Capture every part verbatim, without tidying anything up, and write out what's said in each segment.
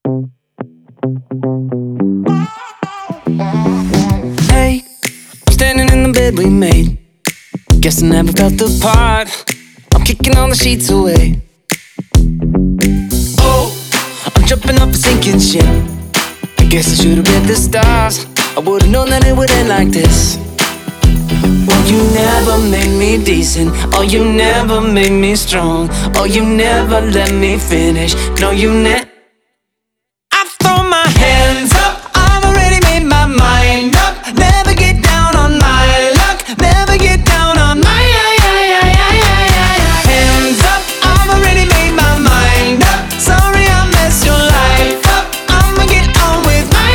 Hey, I'm standing in the bed we made. Guess I never felt the part. I'm kicking all the sheets away. Oh, I'm jumping off a sinking ship. I guess I should've read the stars. I would've known that it would end like this. Oh, you never made me decent. Oh, you never made me strong. Oh, you never let me finish. No, you never. I throw my hands up. I've already made my mind up. Never get down on my luck. Never get down on my hands up. I've already made my mind up. Sorry I messed your life up. I'ma get on with my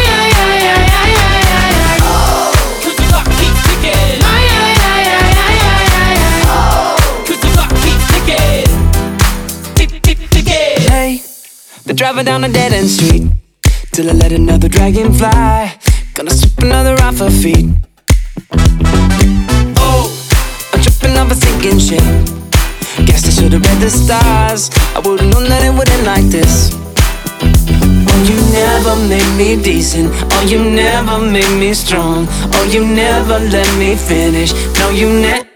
oh, 'cause the clock keeps ticking. My oh, 'cause the clock keeps ticking. Tick, tick, ticking. Hey, they're driving down a dead end street till I let another dragon fly. Gonna slip another off her feet. Oh, I'm tripping off a sinking ship. Guess I should've read the stars. I would've known that it would end like this. Oh, you never made me decent. Oh, you never made me strong. Oh, you never let me finish. No, you never.